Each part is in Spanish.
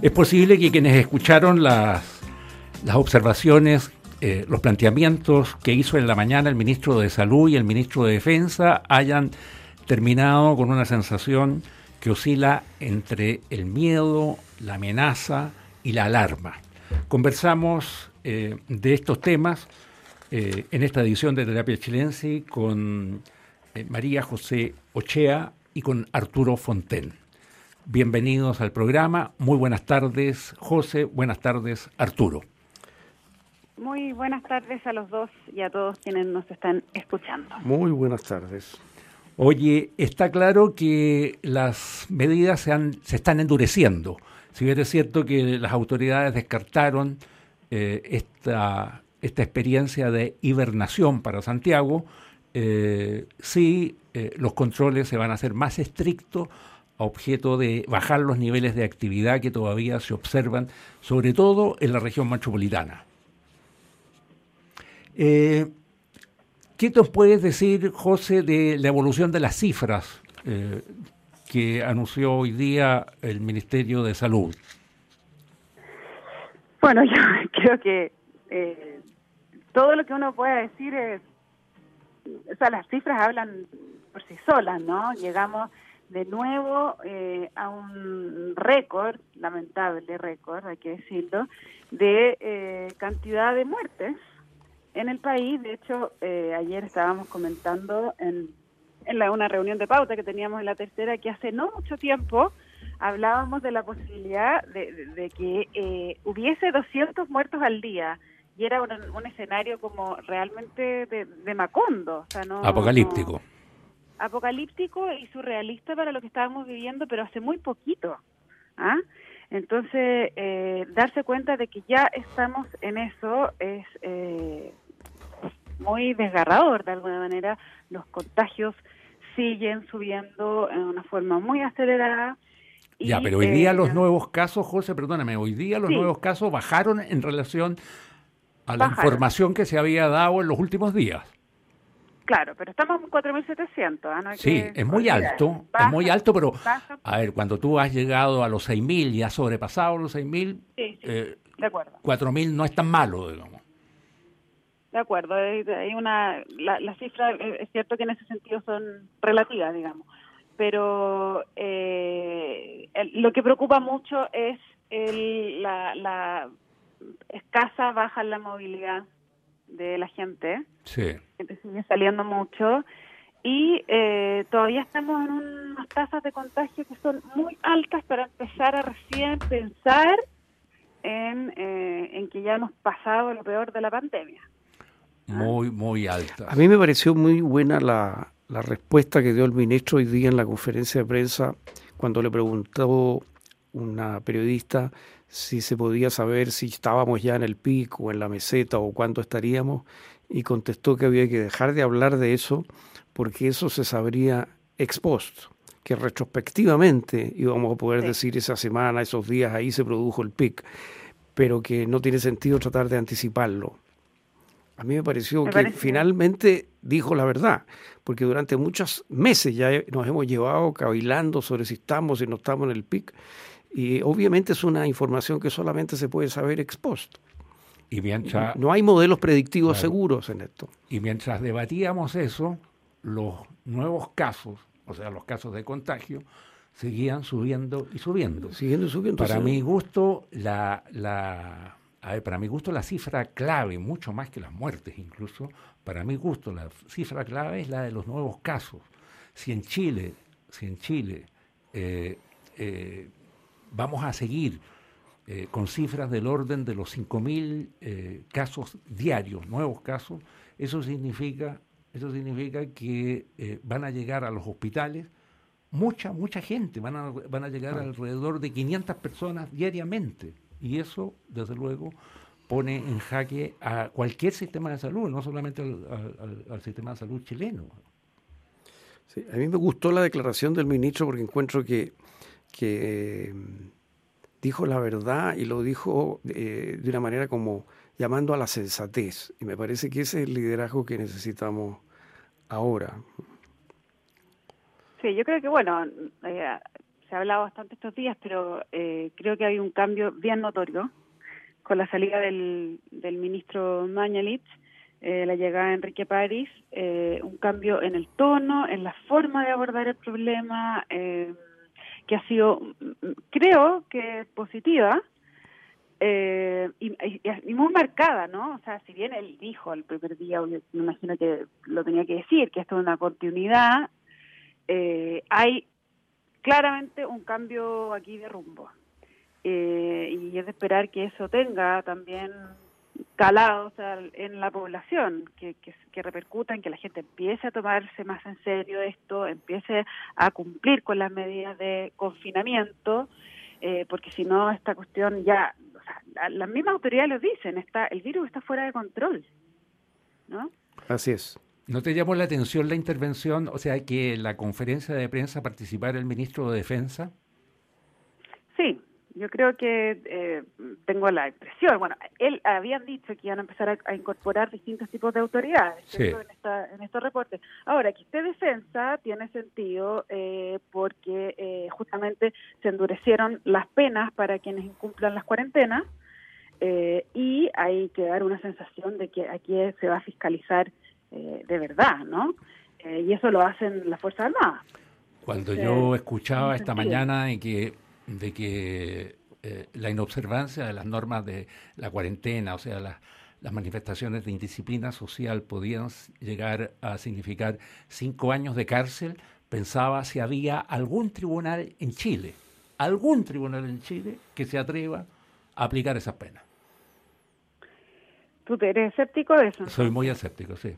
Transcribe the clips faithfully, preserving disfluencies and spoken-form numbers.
Es posible que quienes escucharon las, las observaciones, eh, los planteamientos que hizo en la mañana el ministro de Salud y el ministro de Defensa hayan terminado con una sensación que oscila entre el miedo, la amenaza y la alarma. Conversamos eh, de estos temas eh, en esta edición de Terapia Chilense con eh, María José Ochea y con Arturo Fonten. Bienvenidos al programa. Muy buenas tardes, José. Buenas tardes, Arturo. Muy buenas tardes a los dos y a todos quienes nos están escuchando. Muy buenas tardes. Oye, está claro que las medidas se, han, se están endureciendo. Si bien es cierto que las autoridades descartaron eh, esta, esta experiencia de hibernación para Santiago, eh, sí eh, los controles se van a hacer más estrictos a objeto de bajar los niveles de actividad que todavía se observan, sobre todo en la región metropolitana. Eh, ¿Qué nos puedes decir, José, de la evolución de las cifras eh, que anunció hoy día el Ministerio de Salud? Bueno, yo creo que eh, todo lo que uno pueda decir es, o sea, las cifras hablan por sí solas, ¿no? Llegamos de nuevo eh, a un récord, lamentable récord, hay que decirlo, de eh, cantidad de muertes en el país. De hecho, eh, ayer estábamos comentando en, en la, una reunión de pauta que teníamos en la tercera, que hace no mucho tiempo hablábamos de la posibilidad de, de, de que eh, hubiese doscientos muertos al día, y era un, un escenario como realmente de, de Macondo. O sea, no, apocalíptico. No, apocalíptico y surrealista para lo que estábamos viviendo, pero hace muy poquito. ¿Ah? Entonces, eh, darse cuenta de que ya estamos en eso es eh, muy desgarrador de alguna manera. Los contagios siguen subiendo en una forma muy acelerada. Y, ya, pero hoy día eh, los nuevos casos, José, perdóname, hoy día los sí. nuevos casos bajaron en relación a la bajaron. información que se había dado en los últimos días. Claro, pero estamos en cuatro mil setecientos. ¿eh? No hay sí, que es muy olvidar. alto, baja, es muy alto, pero baja. A ver, cuando tú has llegado a los seis mil y has sobrepasado los seis mil, sí, sí, eh, de acuerdo. cuatro mil no es tan malo, digamos. De acuerdo, hay una, la, las cifras, es cierto que en ese sentido son relativas, digamos, pero eh, el, lo que preocupa mucho es el, la, la escasa baja en la movilidad de la gente, sí. que sigue saliendo mucho, y eh, todavía estamos en unas tasas de contagio que son muy altas para empezar a recién pensar en, eh, en que ya hemos pasado lo peor de la pandemia. Muy, muy altas. A mí me pareció muy buena la, la respuesta que dio el ministro hoy día en la conferencia de prensa cuando le preguntó una periodista si se podía saber si estábamos ya en el pico o en la meseta o cuánto estaríamos, y contestó que había que dejar de hablar de eso porque eso se sabría ex post, que retrospectivamente íbamos a poder sí. decir esa semana, esos días, ahí se produjo el pic, pero que no tiene sentido tratar de anticiparlo. A mí me pareció me que parece. finalmente dijo la verdad, porque durante muchos meses ya nos hemos llevado cavilando sobre si estamos, si no estamos en el pic, y obviamente es una información que solamente se puede saber ex post. Y mientras, no hay modelos predictivos claro, seguros en esto. Y mientras debatíamos eso, los nuevos casos, o sea, los casos de contagio, seguían subiendo y subiendo. Siguiendo subiendo. Para sí. mi gusto, la, la, a ver, para mi gusto, la cifra clave, mucho más que las muertes incluso, para mi gusto, la cifra clave es la de los nuevos casos. Si en Chile, si en Chile eh, eh, vamos a seguir eh, con cifras del orden de los cinco mil eh, casos diarios, nuevos casos, eso significa, eso significa que eh, van a llegar a los hospitales mucha, mucha gente, van a, van a llegar ah. alrededor de quinientas personas diariamente, y eso, desde luego, pone en jaque a cualquier sistema de salud, no solamente al, al, al sistema de salud chileno. Sí, a mí me gustó la declaración del ministro porque encuentro que, que eh, dijo la verdad y lo dijo eh, de una manera como llamando a la sensatez, y me parece que ese es el liderazgo que necesitamos ahora. Sí, yo creo que, bueno, eh, se se ha hablado bastante estos días, pero eh, creo que hay un cambio bien notorio con la salida del, del ministro Mañalich, eh, la llegada de Enrique París, eh, un cambio en el tono, en la forma de abordar el problema, eh, que ha sido, creo que positiva, eh, y, y, y muy marcada, ¿no? O sea, si bien él dijo el primer día, me imagino que lo tenía que decir, que esto es una continuidad, eh, hay claramente un cambio aquí de rumbo. Eh, y es de esperar que eso tenga también calado, o sea, en la población, que, que, que repercuta en que la gente empiece a tomarse más en serio esto, empiece a cumplir con las medidas de confinamiento, eh, porque si no esta cuestión ya, o sea, la, las mismas autoridades lo dicen, está, el virus está fuera de control, ¿no? Así es. ¿No te llamó la atención la intervención, o sea, que en la conferencia de prensa participara el ministro de Defensa? Sí. Yo creo que eh, tengo la impresión, bueno, él habían dicho que iban a empezar a, a incorporar distintos tipos de autoridades, sí, en, esta, en estos reportes. Ahora, que esté defensa tiene sentido eh, porque eh, justamente se endurecieron las penas para quienes incumplan las cuarentenas eh, y hay que dar una sensación de que aquí se va a fiscalizar eh, de verdad, ¿no? Eh, y eso lo hacen las Fuerzas Armadas. Cuando Entonces, yo escuchaba esta sentido. mañana y que de que eh, la inobservancia de las normas de la cuarentena, o sea, la, las manifestaciones de indisciplina social podían llegar a significar cinco años de cárcel, pensaba si había algún tribunal en Chile, algún tribunal en Chile que se atreva a aplicar esas penas. ¿Tú eres escéptico de eso? Soy muy escéptico, sí.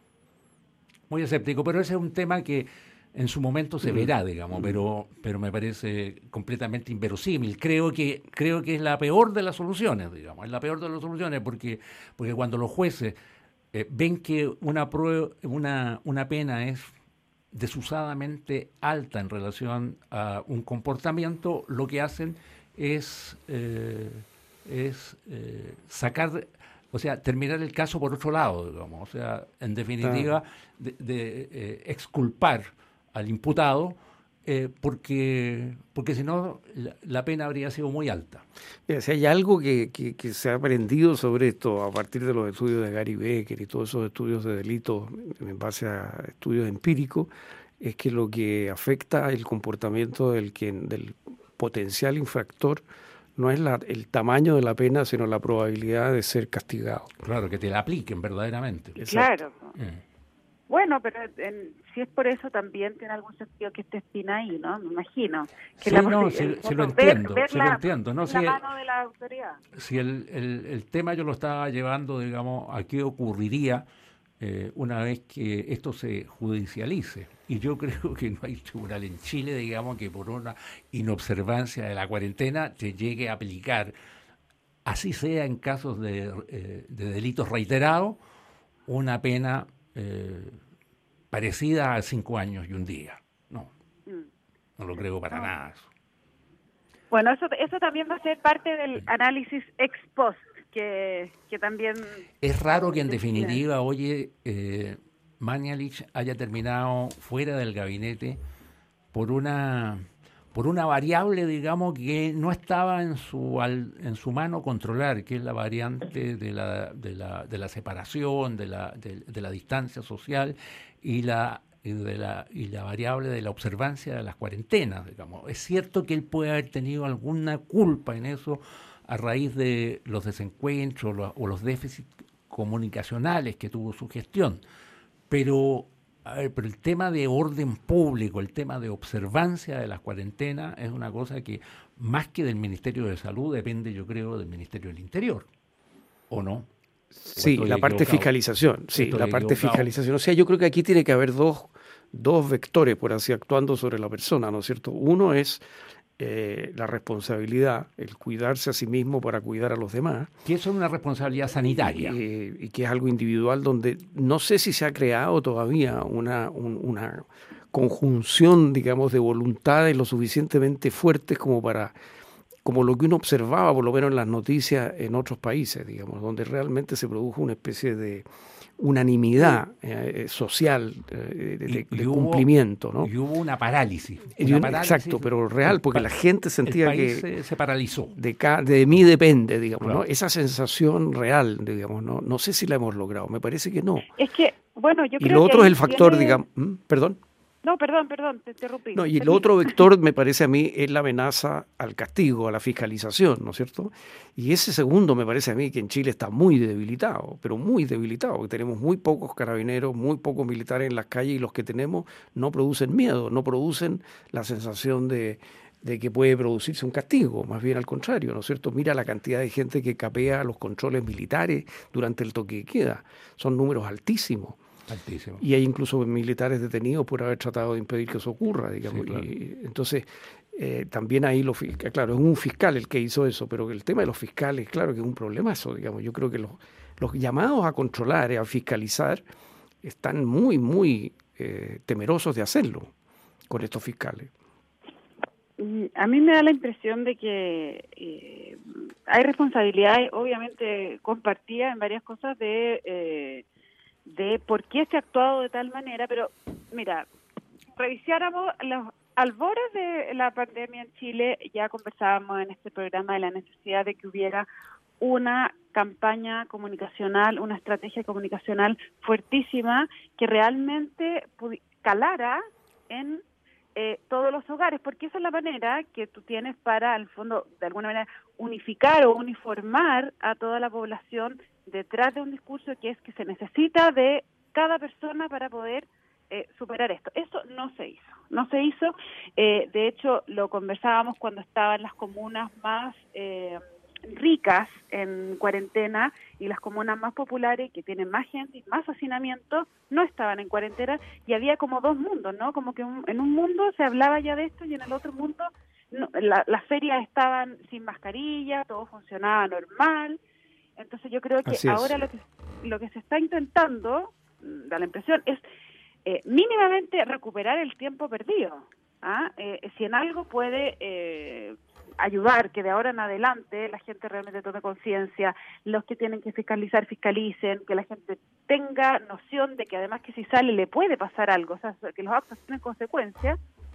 Muy escéptico, pero ese es un tema que en su momento se verá, digamos, pero pero me parece completamente inverosímil. Creo que creo que es la peor de las soluciones, digamos, es la peor de las soluciones porque porque cuando los jueces eh, ven que una prueba, una una pena es desusadamente alta en relación a un comportamiento, lo que hacen es eh, es eh, sacar, o sea, terminar el caso por otro lado, digamos, o sea, en definitiva, de, de eh, exculpar al imputado, eh, porque porque si no la, la pena habría sido muy alta. Mira, si hay algo que, que, que se ha aprendido sobre esto a partir de los estudios de Gary Becker y todos esos estudios de delitos en base a estudios empíricos, es que lo que afecta el comportamiento del, que, del potencial infractor no es la, el tamaño de la pena, sino la probabilidad de ser castigado. Claro, que te la apliquen verdaderamente. Claro. Mm. Bueno, pero en, si es por eso también tiene algún sentido que esté Espina ahí, ¿no? Me imagino. Que sí, la, no, el, sí, el, sí lo ver, entiendo, ver sí la, lo entiendo. No, la sí, mano de la autoridad. Si el, el, el tema yo lo estaba llevando, digamos, a qué ocurriría eh, una vez que esto se judicialice. Y yo creo que no hay tribunal en Chile, digamos, que por una inobservancia de la cuarentena te llegue a aplicar, así sea en casos de, eh, de delitos reiterados, una pena eh, parecida a cinco años y un día. No, no lo creo para no. nada eso. Bueno, eso eso también va a ser parte del análisis ex post, que, que también... Es raro que en definitiva, oye, eh, Mañalich haya terminado fuera del gabinete por una por una variable, digamos, que no estaba en su al, en su mano controlar, que es la variante de la de la, de la separación, de la de, de la distancia social y la y de la y la variable de la observancia de las cuarentenas, digamos. Es cierto que él puede haber tenido alguna culpa en eso a raíz de los desencuentros lo, o los déficits comunicacionales que tuvo su gestión, pero a ver, pero el tema de orden público, el tema de observancia de las cuarentenas es una cosa que más que del Ministerio de Salud depende, yo creo, del Ministerio del Interior, ¿o no? Sí, la parte de fiscalización, sí, la parte de fiscalización. O sea, yo creo que aquí tiene que haber dos, dos vectores, por así, actuando sobre la persona, ¿no es cierto? Uno es eh, la responsabilidad, el cuidarse a sí mismo para cuidar a los demás. Que eso es una responsabilidad sanitaria. Y, y que es algo individual donde no sé si se ha creado todavía una, un, una conjunción, digamos, de voluntades lo suficientemente fuertes como para... como lo que uno observaba, por lo menos en las noticias en otros países, digamos, donde realmente se produjo una especie de unanimidad eh, social eh, de, de, y, y de hubo, cumplimiento, ¿no? Y hubo una parálisis. Una una parálisis Exacto, pero real, porque pa, la gente sentía el país que... Se, se paralizó. De, ca, de mí depende, digamos, claro. ¿no? Esa sensación real, digamos, ¿no? No sé si la hemos logrado, me parece que no. Es que, bueno, yo y creo lo otro que es el factor, tiene... digamos... ¿Mm? ¿Perdón? No, perdón, perdón, te interrumpí. No, y el otro vector, me parece a mí, es la amenaza al castigo, a la fiscalización, ¿no es cierto? Y ese segundo me parece a mí que en Chile está muy debilitado, pero muy debilitado, porque tenemos muy pocos carabineros, muy pocos militares en las calles, y los que tenemos no producen miedo, no producen la sensación de, de que puede producirse un castigo, más bien al contrario, ¿no es cierto? Mira la cantidad de gente que capea los controles militares durante el toque de queda, son números altísimos. Altísimo. Y hay incluso militares detenidos por haber tratado de impedir que eso ocurra, digamos. Sí, claro. Y entonces, eh, también ahí, lo, claro, es un fiscal el que hizo eso, pero el tema de los fiscales, claro que es un problemazo, digamos. Yo creo que los, los llamados a controlar, a fiscalizar, están muy, muy eh, temerosos de hacerlo con estos fiscales. A mí me da la impresión de que eh, hay responsabilidades, obviamente compartidas en varias cosas de... Eh, de por qué se ha actuado de tal manera, pero mira, revisáramos los albores de la pandemia en Chile, ya conversábamos en este programa de la necesidad de que hubiera una campaña comunicacional, una estrategia comunicacional fuertísima que realmente calara en eh, todos los hogares, porque esa es la manera que tú tienes para, al fondo, de alguna manera, unificar o uniformar a toda la población detrás de un discurso que es que se necesita de cada persona para poder eh, superar esto. Eso no se hizo, no se hizo. Eh, de hecho, lo conversábamos cuando estaban las comunas más eh, ricas en cuarentena y las comunas más populares, que tienen más gente y más hacinamiento, no estaban en cuarentena y había como dos mundos, ¿no? Como que un, en un mundo se hablaba ya de esto y en el otro mundo no, la, las ferias estaban sin mascarilla, todo funcionaba normal. Entonces yo creo que ahora lo que lo que se está intentando, da la impresión, es eh, mínimamente recuperar el tiempo perdido. ¿ah? Eh, si en algo puede eh, ayudar que de ahora en adelante la gente realmente tome conciencia, los que tienen que fiscalizar, fiscalicen, que la gente tenga noción de que además que si sale le puede pasar algo, o sea, que los actos tienen consecuencias,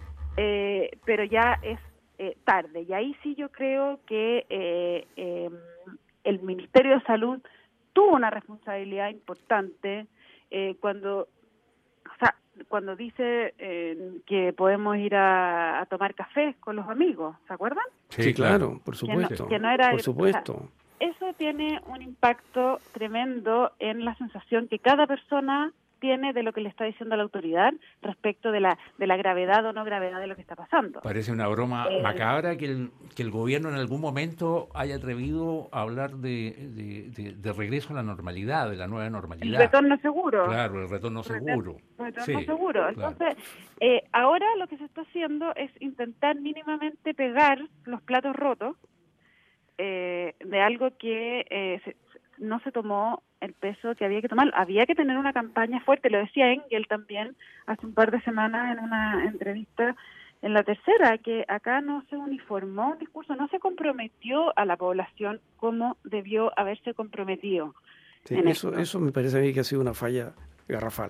eh, pero ya es eh, tarde. Y ahí sí yo creo que... Eh, eh, el Ministerio de Salud tuvo una responsabilidad importante eh, cuando, o sea, cuando dice eh, que podemos ir a, a tomar café con los amigos, ¿se acuerdan? Sí, sí claro, por supuesto. Que no, que no era, por supuesto. O sea, eso tiene un impacto tremendo en la sensación que cada persona tiene de lo que le está diciendo la autoridad respecto de la de la gravedad o no gravedad de lo que está pasando. Parece una broma eh, macabra que el, que el gobierno en algún momento haya atrevido a hablar de, de, de, de regreso a la normalidad, de la nueva normalidad. El retorno seguro. Claro, el retorno seguro. El retorno sí, seguro. Entonces, claro. eh, ahora lo que se está haciendo es intentar mínimamente pegar los platos rotos eh, de algo que eh, se, no se tomó el peso que había que tomar. Había que tener una campaña fuerte, lo decía Engel también hace un par de semanas en una entrevista en La Tercera, que acá no se uniformó un discurso, no se comprometió a la población como debió haberse comprometido. Sí, eso, eso me parece a mí que ha sido una falla garrafal.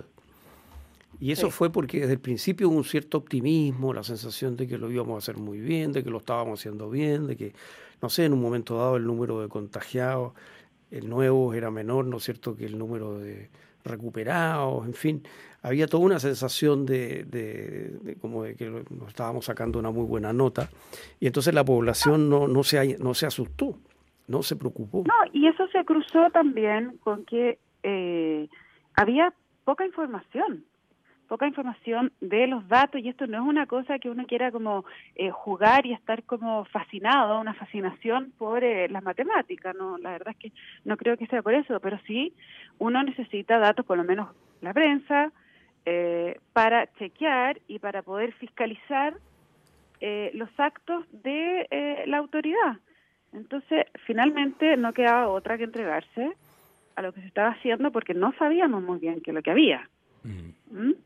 Y eso sí. fue porque desde el principio hubo un cierto optimismo, la sensación de que lo íbamos a hacer muy bien, de que lo estábamos haciendo bien, de que, no sé, en un momento dado el número de contagiados el nuevo era menor, ¿no es cierto?, que el número de recuperados, en fin, había toda una sensación de, de, de como de que nos estábamos sacando una muy buena nota, y entonces la población no, no, se, no se asustó, no se preocupó. No, y eso se cruzó también con que eh, había poca información, poca información de los datos, y esto no es una cosa que uno quiera como eh, jugar y estar como fascinado, una fascinación por eh, las matemáticas, no, la verdad es que no creo que sea por eso, pero sí uno necesita datos, por lo menos la prensa, eh, para chequear y para poder fiscalizar eh, los actos de eh, la autoridad. Entonces, finalmente no quedaba otra que entregarse a lo que se estaba haciendo porque no sabíamos muy bien qué es lo que había. Mm. ¿Mm?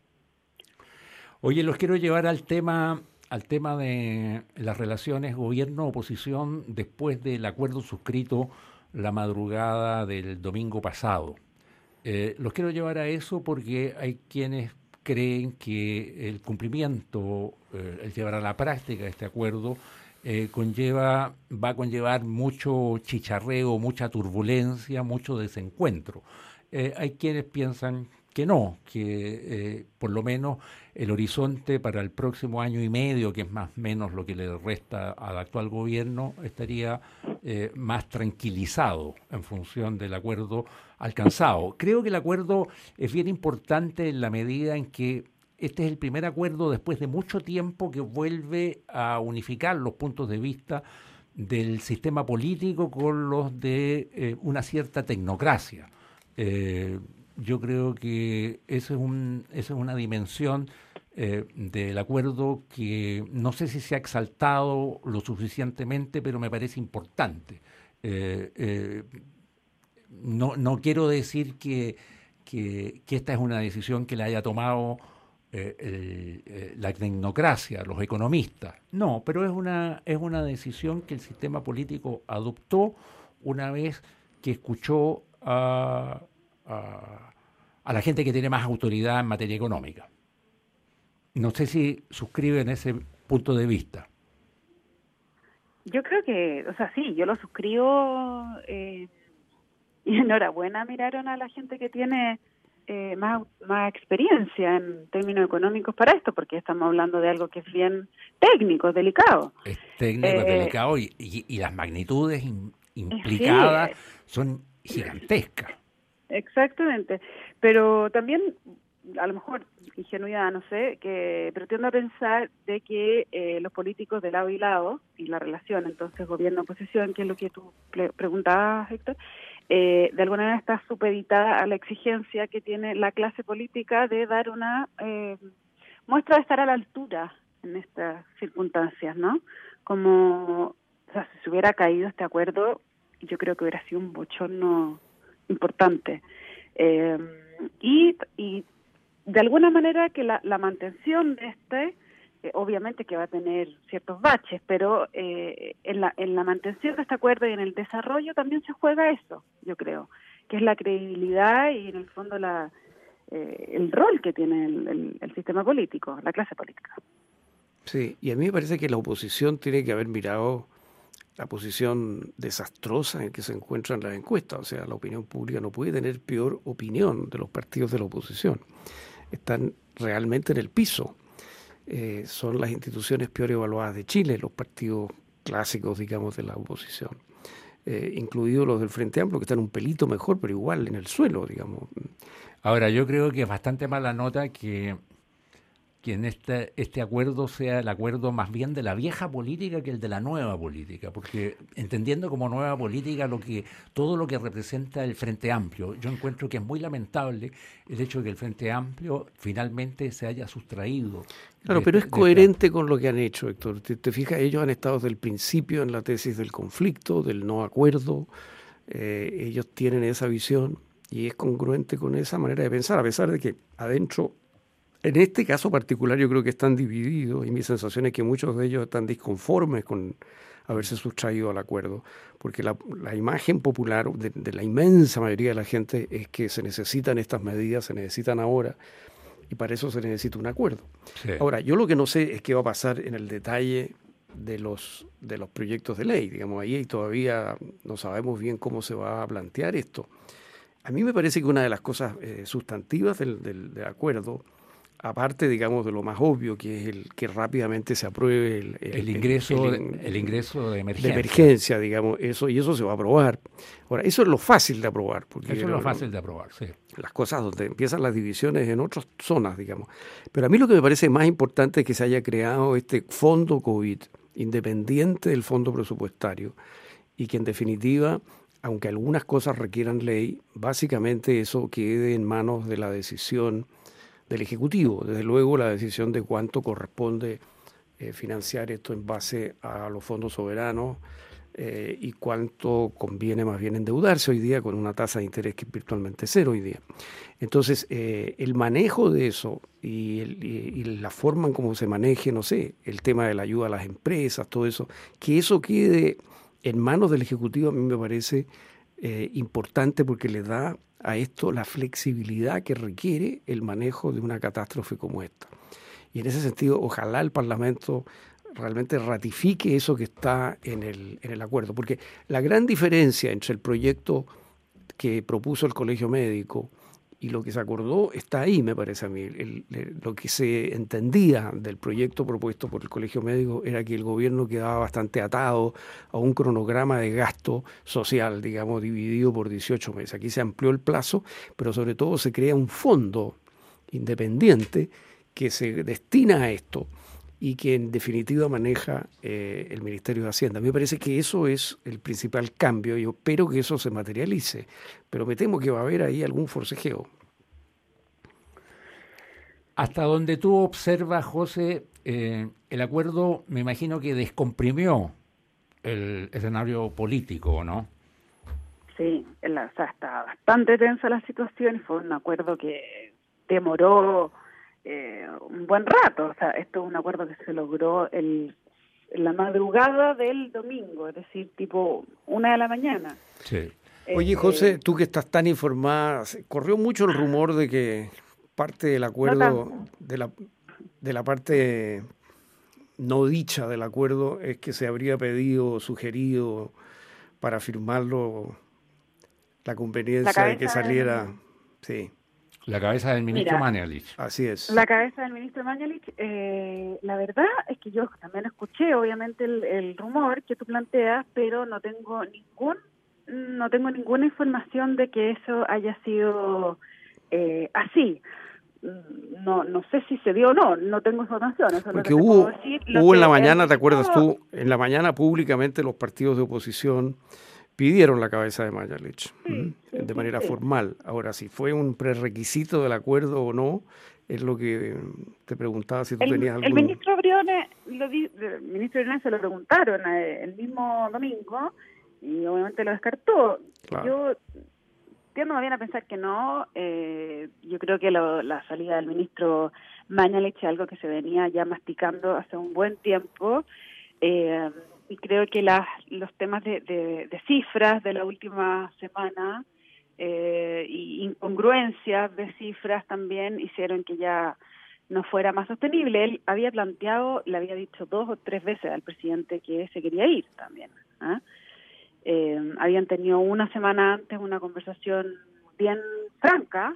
Oye, los quiero llevar al tema al tema de las relaciones gobierno-oposición después del acuerdo suscrito la madrugada del domingo pasado. Eh, los quiero llevar a eso porque hay quienes creen que el cumplimiento, eh, el llevar a la práctica este acuerdo, eh, conlleva, va a conllevar mucho chicharreo, mucha turbulencia, mucho desencuentro. Eh, hay quienes piensan que no, que eh, por lo menos el horizonte para el próximo año y medio, que es más o menos lo que le resta al actual gobierno, estaría eh, más tranquilizado en función del acuerdo alcanzado. Creo que el acuerdo es bien importante en la medida en que este es el primer acuerdo después de mucho tiempo que vuelve a unificar los puntos de vista del sistema político con los de eh, una cierta tecnocracia. Eh, yo creo que eso es un, esa es una dimensión eh, del acuerdo que no sé si se ha exaltado lo suficientemente, pero me parece importante. Eh, eh, no, no quiero decir que, que, que esta es una decisión que la haya tomado eh, el, eh, la tecnocracia, los economistas. No, pero es una, es una decisión que el sistema político adoptó una vez que escuchó a... a a la gente que tiene más autoridad en materia económica. No sé si suscriben ese punto de vista. Yo creo que, o sea, sí, yo lo suscribo eh, y enhorabuena miraron a la gente que tiene eh, más, más experiencia en términos económicos para esto, porque estamos hablando de algo que es bien técnico, es delicado. Es técnico, eh, es delicado y, y, y las magnitudes in, implicadas sí, son gigantescas. Exactamente, pero también, a lo mejor, ingenuidad, no sé, que pretendo a pensar de que eh, los políticos de lado y lado, y la relación, entonces, gobierno-oposición, que es lo que tú pre- preguntabas, Héctor, eh, de alguna manera está supeditada a la exigencia que tiene la clase política de dar una eh, muestra de estar a la altura en estas circunstancias, ¿no? Como, o sea, si se hubiera caído este acuerdo, yo creo que hubiera sido un bochorno importante. Eh, y, y de alguna manera que la, la mantención de este, eh, obviamente que va a tener ciertos baches, pero eh, en, la, en la mantención de este acuerdo y en el desarrollo también se juega eso, yo creo, que es la credibilidad y en el fondo la eh, el rol que tiene el, el, el sistema político, la clase política. Sí, y a mí me parece que la oposición tiene que haber mirado la posición desastrosa en que se encuentran las encuestas. O sea, la opinión pública no puede tener peor opinión de los partidos de la oposición. Están realmente en el piso. Eh, son las instituciones peor evaluadas de Chile, los partidos clásicos, digamos, de la oposición. Eh, incluidos los del Frente Amplio, que están un pelito mejor, pero igual en el suelo, digamos. Ahora, yo creo que es bastante mala nota que... que en este, este acuerdo sea el acuerdo más bien de la vieja política que el de la nueva política, porque entendiendo como nueva política lo que todo lo que representa el Frente Amplio, yo encuentro que es muy lamentable el hecho de que el Frente Amplio finalmente se haya sustraído. Claro, de, pero es de, coherente de... con lo que han hecho, Héctor. Te, te fijas, ellos han estado desde el principio en la tesis del conflicto, del no acuerdo, eh, ellos tienen esa visión y es congruente con esa manera de pensar, a pesar de que adentro... En este caso particular yo creo que están divididos y mi sensación es que muchos de ellos están disconformes con haberse sustraído al acuerdo, porque la, la imagen popular de, de la inmensa mayoría de la gente es que se necesitan estas medidas, se necesitan ahora, y para eso se necesita un acuerdo. Sí. Ahora, yo lo que no sé es qué va a pasar en el detalle de los, de los proyectos de ley, digamos, ahí todavía no sabemos bien cómo se va a plantear esto. A mí me parece que una de las cosas eh, sustantivas del, del, del acuerdo, aparte, digamos, de lo más obvio, que es el que rápidamente se apruebe el, el, el ingreso, el, el, el ingreso de emergencia. De emergencia, digamos, eso, y eso se va a aprobar. Ahora, eso es lo fácil de aprobar. Porque eso es lo, lo fácil de aprobar, sí. Las cosas donde empiezan las divisiones en otras zonas, digamos. Pero a mí lo que me parece más importante es que se haya creado este fondo COVID, independiente del fondo presupuestario, y que en definitiva, aunque algunas cosas requieran ley, básicamente eso quede en manos de la decisión del Ejecutivo. Desde luego la decisión de cuánto corresponde eh, financiar esto en base a los fondos soberanos eh, y cuánto conviene más bien endeudarse hoy día con una tasa de interés que es virtualmente cero hoy día. Entonces, eh, el manejo de eso y, el, y, y la forma en cómo se maneje, no sé, el tema de la ayuda a las empresas, todo eso, que eso quede en manos del Ejecutivo a mí me parece eh, importante porque le da a esto la flexibilidad que requiere el manejo de una catástrofe como esta. Y en ese sentido, ojalá el Parlamento realmente ratifique eso que está en el, en el acuerdo, porque la gran diferencia entre el proyecto que propuso el Colegio Médico y lo que se acordó está ahí, me parece a mí. El, el, lo que se entendía del proyecto propuesto por el Colegio Médico era que el gobierno quedaba bastante atado a un cronograma de gasto social, digamos, dividido por dieciocho meses. Aquí se amplió el plazo, pero sobre todo se crea un fondo independiente que se destina a esto y que en definitiva maneja eh, el Ministerio de Hacienda. A mí me parece que eso es el principal cambio. Yo espero que eso se materialice, pero me temo que va a haber ahí algún forcejeo. Hasta donde tú observas, José, eh, el acuerdo me imagino que descomprimió el escenario político, ¿no? Sí, la, o sea, está bastante tensa la situación. Fue un acuerdo que demoró Eh, un buen rato. O sea, esto es un acuerdo que se logró el, en la madrugada del domingo, es decir, tipo una de la mañana. Sí. Oye, José, tú que estás tan informada, corrió mucho el rumor de que parte del acuerdo, no de la, de la parte no dicha del acuerdo, es que se habría pedido, sugerido para firmarlo la conveniencia la de que saliera... De... Sí. La cabeza del ministro Mañalich. Así es. La cabeza del ministro Mañalich, eh, la verdad es que yo también escuché, obviamente, el, el rumor que tú planteas, pero no tengo ningún, no tengo ninguna información de que eso haya sido eh, así. No, no sé si se dio o no, no tengo información. Eso Porque es lo que hubo, te puedo decir. hubo en la que mañana, el ¿te acuerdas ministro... tú? En la mañana públicamente los partidos de oposición pidieron la cabeza de Mañalich, sí, sí, de manera sí, sí. formal. Ahora, si fue un prerequisito del acuerdo o no, es lo que te preguntaba si tú el, tenías algún... El ministro Briones, lo di, el ministro Briones se lo preguntaron el mismo domingo y obviamente lo descartó. Claro. Yo tiendo más bien a pensar que no. Eh, yo creo que lo, la salida del ministro Mañalich es algo que se venía ya masticando hace un buen tiempo. Eh, y creo que las, los temas de, de, de cifras de la última semana eh, y incongruencias de cifras también hicieron que ya no fuera más sostenible. Él había planteado, le había dicho dos o tres veces al presidente que se quería ir también. ¿eh? Eh, habían tenido una semana antes una conversación bien franca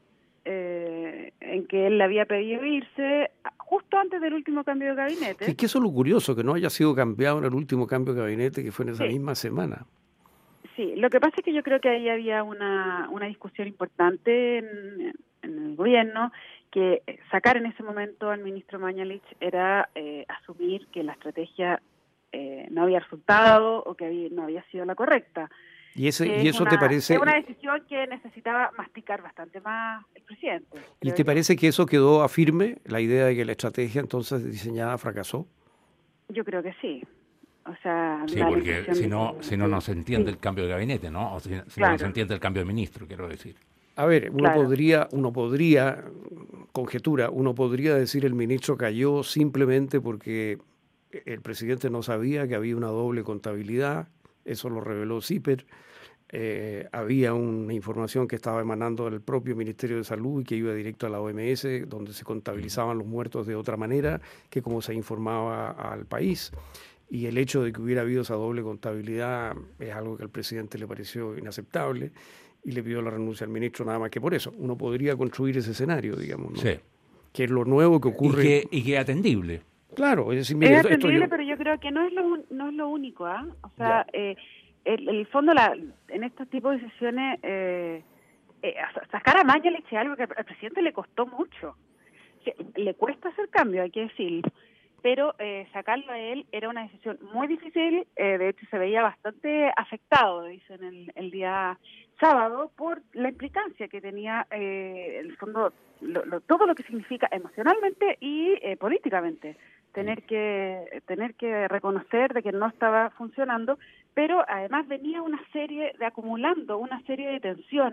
Eh, en que él le había pedido irse justo antes del último cambio de gabinete. Sí, que eso es lo curioso, que no haya sido cambiado en el último cambio de gabinete que fue en esa sí. misma semana. Sí, lo que pasa es que yo creo que ahí había una, una discusión importante en, en el gobierno, que sacar en ese momento al ministro Mañalich era eh, asumir que la estrategia eh, no había resultado o que había, no había sido la correcta. ¿Y, ese, y eso una, te parece...? Es una decisión que necesitaba masticar bastante más el presidente. ¿Y te yo. parece que eso quedó a firme, la idea de que la estrategia entonces diseñada fracasó? Yo creo que sí. O sea, sí, porque si no, de... si no, no se entiende sí. el cambio de gabinete, ¿no? O si, si claro. no se entiende el cambio de ministro, quiero decir. A ver, uno claro. podría, uno podría, conjetura, uno podría decir el ministro cayó simplemente porque el presidente no sabía que había una doble contabilidad, eso lo reveló CIPER. Eh, había una información que estaba emanando del propio Ministerio de Salud y que iba directo a la O M S, donde se contabilizaban los muertos de otra manera que como se informaba al país. Y el hecho de que hubiera habido esa doble contabilidad es algo que al presidente le pareció inaceptable y le pidió la renuncia al ministro nada más que por eso. Uno podría construir ese escenario, digamos, ¿no? Sí. Que es lo nuevo que ocurre. Y que, y que es atendible. Claro, es decir, mire, es esto, atendible, esto yo... pero yo creo que no es lo, no es lo único, ¿ah? ¿eh? O sea, eh, el, el fondo, la, en estos tipos de sesiones, eh, eh, sacar a Mañalich es algo que al presidente le costó mucho. O sea, le cuesta hacer cambio, hay que decir, pero eh, sacarlo a él era una decisión muy difícil. Eh, de hecho, se veía bastante afectado, dicen, el, el día sábado, por la implicancia que tenía, eh, el fondo, lo, lo, todo lo que significa emocionalmente y eh, políticamente. Tener que tener que reconocer de que no estaba funcionando, pero además venía una serie de acumulando una serie de tensiones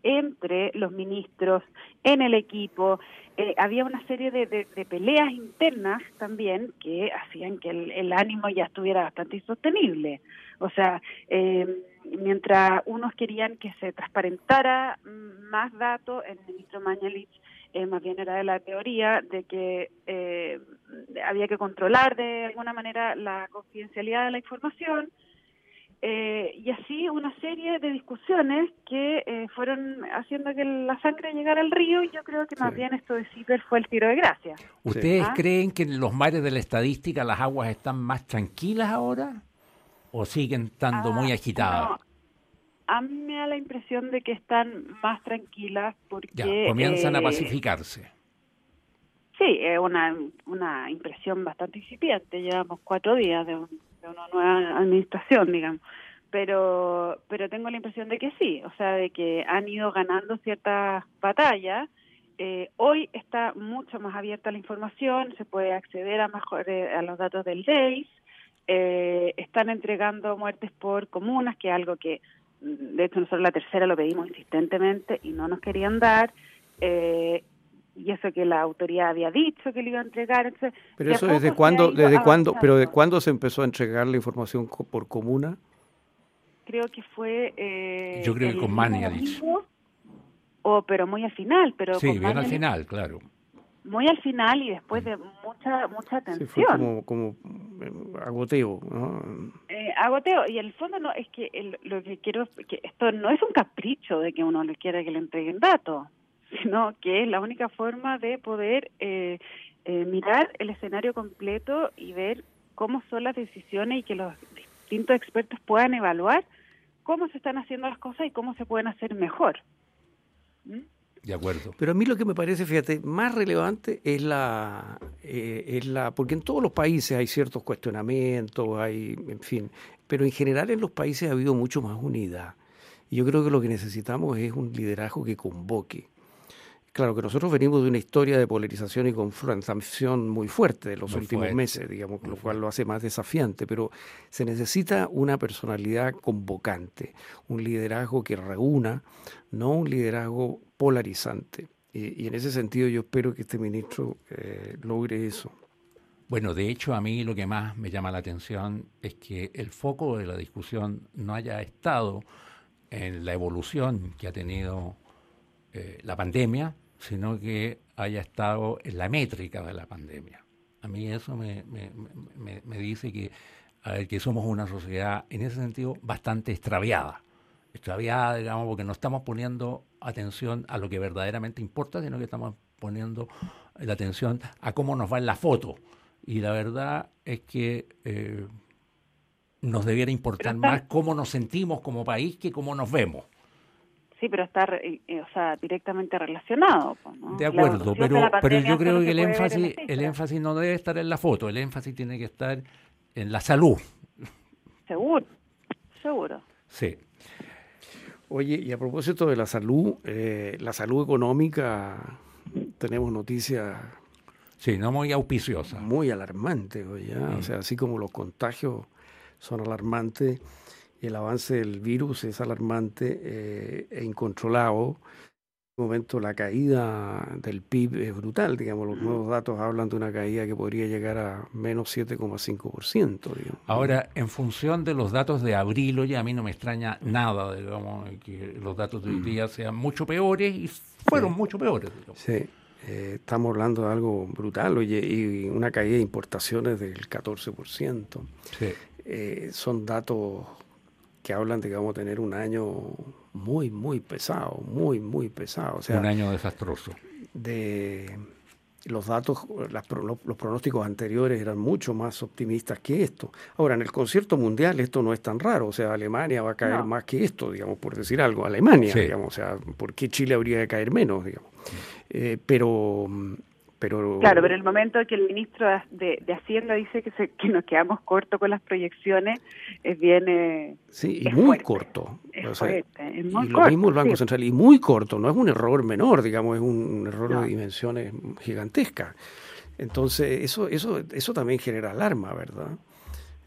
entre los ministros, en el equipo. Eh, había una serie de, de, de peleas internas también que hacían que el, el ánimo ya estuviera bastante insostenible. O sea, eh, mientras unos querían que se transparentara más datos, el ministro Mañalich eh, más bien era de la teoría de que eh, había que controlar de alguna manera la confidencialidad de la información. Eh, y así una serie de discusiones que eh, fueron haciendo que la sangre llegara al río, y yo creo que más sí. bien esto de CIPER fue el tiro de gracia. ¿Ustedes ¿Ah? creen que en los mares de la estadística las aguas están más tranquilas ahora o siguen estando ah, muy agitadas? No. A mí me da la impresión de que están más tranquilas porque... Ya, comienzan eh, a pacificarse. Sí, es una, una impresión bastante incipiente. Llevamos cuatro días de un de una nueva administración, digamos, pero pero tengo la impresión de que sí, o sea, de que han ido ganando ciertas batallas. Eh, hoy está mucho más abierta la información, se puede acceder a mejor eh, a los datos del D E I S, eh, están entregando muertes por comunas, que es algo que, de hecho, nosotros la tercera lo pedimos insistentemente y no nos querían dar, eh, y eso que la autoridad había dicho que le iba a entregar. Entonces, pero eso desde cuándo, desde cuándo, pero de cuándo se empezó a entregar la información por comuna? Creo que fue eh, yo creo que con Mañalich. O pero muy al final, pero sí, con bien Mañalich, al final, claro. Muy al final y después de mucha mucha atención. Sí, fue como, como agoteo, ¿no? Eh, agoteo, y el fondo no es que el, lo que quiero que esto no es un capricho de que uno le quiera que le entreguen datos, sino que es la única forma de poder eh, eh, mirar el escenario completo y ver cómo son las decisiones y que los distintos expertos puedan evaluar cómo se están haciendo las cosas y cómo se pueden hacer mejor. ¿Mm? De acuerdo. Pero a mí lo que me parece, fíjate, más relevante es la, eh, es la, porque en todos los países hay ciertos cuestionamientos, hay, en fin, pero en general en los países ha habido mucho más unidad. Y yo creo que lo que necesitamos es un liderazgo que convoque. Claro que nosotros venimos de una historia de polarización y confrontación muy fuerte de los muy últimos fuerte. meses, digamos, muy lo cual fuerte. Lo hace más desafiante, pero se necesita una personalidad convocante, un liderazgo que reúna, no un liderazgo polarizante. Y, y en ese sentido yo espero que este ministro eh, logre eso. Bueno, de hecho a mí lo que más me llama la atención es que el foco de la discusión no haya estado en la evolución que ha tenido eh, la pandemia, sino que haya estado en la métrica de la pandemia. A mí eso me, me, me, me dice que, a ver, que somos una sociedad, en ese sentido, bastante extraviada. Extraviada, digamos, porque no estamos poniendo atención a lo que verdaderamente importa, sino que estamos poniendo la atención a cómo nos va en la foto. Y la verdad es que eh, nos debiera importar está, más cómo nos sentimos como país que cómo nos vemos. Sí, pero está eh, o sea, directamente relacionado, ¿no? De acuerdo, pero, pero yo creo que el énfasis, el énfasis no debe estar en la foto, el énfasis tiene que estar en la salud. Seguro, seguro. Sí. Oye, y a propósito de la salud, eh, la salud económica, tenemos noticias... Sí, no muy auspiciosas. Muy alarmantes, oye, mm. O sea, así como los contagios son alarmantes, y el avance del virus es alarmante eh, e incontrolado. En este momento la caída del P I B es brutal, digamos, los nuevos datos hablan de una caída que podría llegar a menos siete coma cinco por ciento. Digamos. Ahora, en función de los datos de abril, oye, a mí no me extraña nada, digamos, que los datos de hoy día sean mucho peores y fueron sí. mucho peores. Digamos. Sí, eh, estamos hablando de algo brutal, oye, y una caída de importaciones del catorce por ciento. Sí. Eh, son datos que hablan de que vamos a tener un año muy, muy pesado, muy, muy pesado. O sea, un año desastroso. De los datos, las, los, los pronósticos anteriores eran mucho más optimistas que esto. Ahora, en el concierto mundial esto no es tan raro, o sea, Alemania va a caer no. más que esto, digamos, por decir algo. Alemania, sí. digamos, o sea, ¿por qué Chile habría de caer menos, digamos? Sí. Eh, pero... Pero, claro, pero el momento que el ministro de, de Hacienda dice que, se, que nos quedamos cortos con las proyecciones es bien... Eh, sí, y es muy fuerte, corto. Es o sea, fuerte, es muy y corto, lo mismo el Banco sí. Central, y muy corto, no es un error menor, digamos, es un error no. de dimensiones gigantescas. Entonces, eso eso eso también genera alarma, ¿verdad?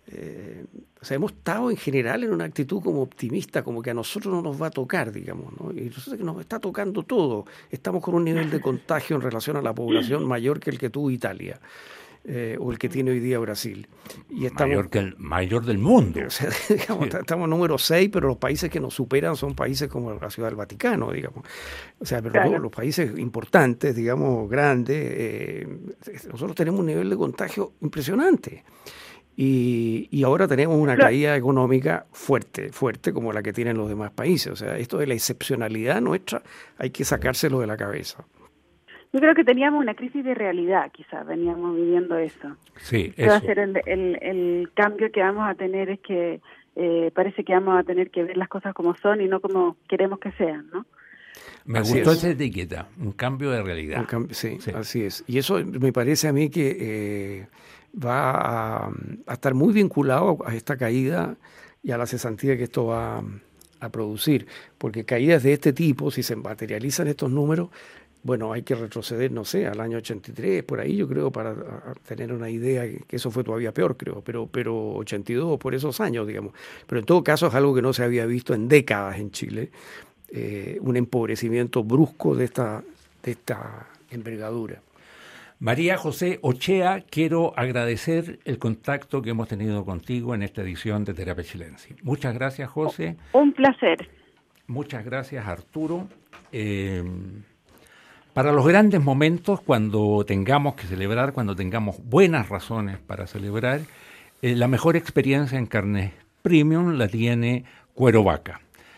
Eh, o sea, hemos estado en general en una actitud como optimista, como que a nosotros no nos va a tocar, digamos, ¿no? Y resulta que nos está tocando todo. Estamos con un nivel de contagio en relación a la población mayor que el que tuvo Italia, eh, o el que tiene hoy día Brasil. Y estamos, mayor, que el, mayor del mundo. O sea, digamos, sí. Estamos número seis, pero los países que nos superan son países como la Ciudad del Vaticano, digamos. O sea, pero claro. los, los países importantes, digamos, grandes, eh, nosotros tenemos un nivel de contagio impresionante. Y, y ahora tenemos una claro. caída económica fuerte, fuerte como la que tienen los demás países. O sea, esto de la excepcionalidad nuestra hay que sacárselo de la cabeza. Yo creo que teníamos una crisis de realidad, quizás veníamos viviendo eso. Sí, eso. Va a ser el, el, el cambio que vamos a tener es que eh, parece que vamos a tener que ver las cosas como son y no como queremos que sean, ¿no? Me así gustó es. esa etiqueta, un cambio de realidad. Un cambio, sí, sí, así es. Y eso me parece a mí que eh, va a, a estar muy vinculado a esta caída y a la cesantía que esto va a, a producir. Porque caídas de este tipo, si se materializan estos números, bueno, hay que retroceder, no sé, al año ochenta y tres, por ahí yo creo, para tener una idea, que eso fue todavía peor, creo, pero, pero ochenta y dos, por esos años, digamos. Pero en todo caso es algo que no se había visto en décadas en Chile, eh, un empobrecimiento brusco de esta, de esta envergadura. María José Ochea, quiero agradecer el contacto que hemos tenido contigo en esta edición de Terapia Chilensis. Muchas gracias, José. Un placer. Muchas gracias, Arturo. Eh, Para los grandes momentos, cuando tengamos que celebrar, cuando tengamos buenas razones para celebrar, eh, la mejor experiencia en carne premium la tiene Cuero Vaca.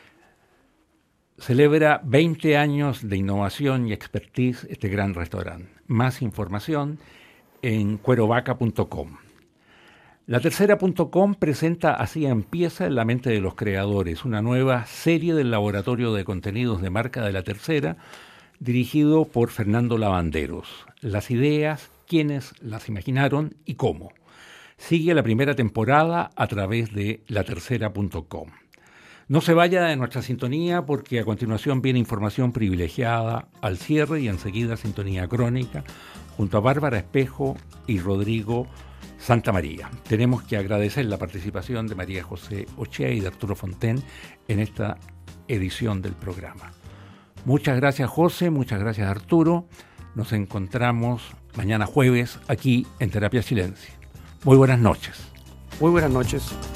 Celebra veinte años de innovación y expertise este gran restaurante. Más información en cuero vaca punto com. La tercera punto com presenta Así empieza en la mente de los creadores, una nueva serie del laboratorio de contenidos de marca de La Tercera, dirigido por Fernando Lavanderos. Las ideas, quiénes las imaginaron y cómo. Sigue la primera temporada a través de la tercera punto com. No se vaya de nuestra sintonía porque a continuación viene información privilegiada al cierre y enseguida sintonía crónica junto a Bárbara Espejo y Rodrigo Santamaría. Tenemos que agradecer la participación de María José Ochea y de Arturo Fonten en esta edición del programa. Muchas gracias, José, muchas gracias, Arturo. Nos encontramos mañana jueves aquí en Terapia Chilensis. Muy buenas noches. Muy buenas noches.